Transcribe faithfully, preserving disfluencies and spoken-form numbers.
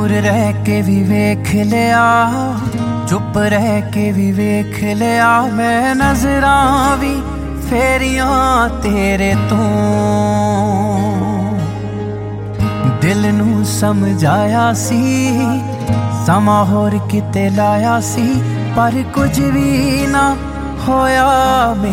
दूर रह के भी वेख लिया, चुप रह के भी वेख लिया, मैं नजरां भी फेरियां तेरे तो। दिल नू समझाया सी समा होर किते लाया सी, पर कुछ भी ना होया।